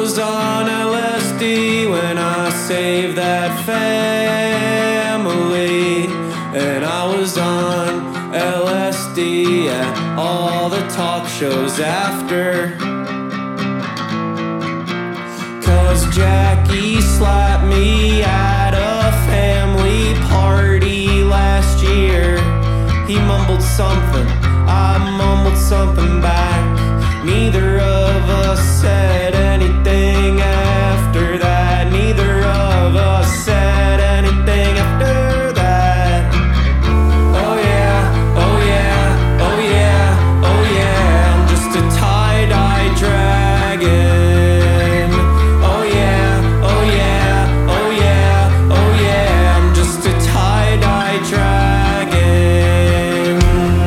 was on LSD when I saved that family. And I was on LSD at all the talk shows after. 'Cause Jackie slapped me at a family party last year. He mumbled something, I mumbled something back. Neither of us said anything after that. Neither of us said anything after that. Oh yeah, oh yeah, oh yeah, oh yeah. I'm just a tie-dye dragon. Oh yeah, oh yeah, oh yeah, oh yeah. I'm just a tie-dye dragon.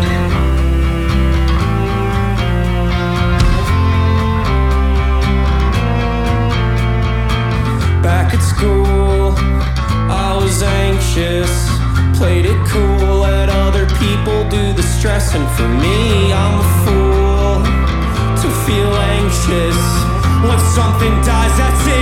Back at school, I was anxious. Played it cool, let other people do the stressing. For me, I'm a fool to feel anxious. When something dies, that's it.